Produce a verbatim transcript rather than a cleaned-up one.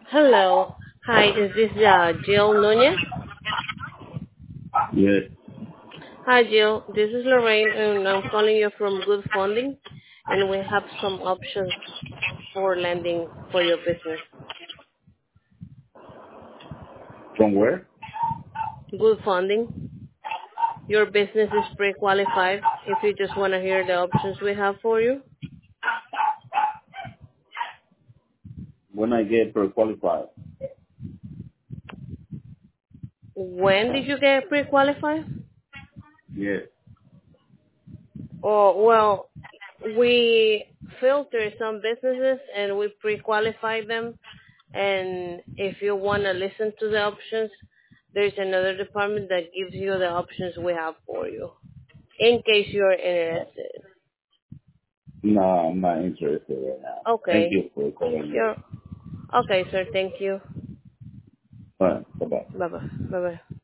Hello. Hi, is this uh, Jill Nunez? Yes. Hi, Jill. This is Lorraine, and I'm calling you from Good Funding, and we have some options for lending for your business. From where? Good Funding. Your business is pre-qualified if you just want to hear the options we have for you. When I get pre-qualified. When did you get pre-qualified? Yes. Oh, well, we filter some businesses and we pre-qualify them. And if you want to listen to the options, there's another department that gives you the options we have for you, in case you're interested. No, I'm not interested right now. Thank Okay. you for calling me. You're okay, sir. Thank you. All right. Bye-bye. Bye bye. Bye bye.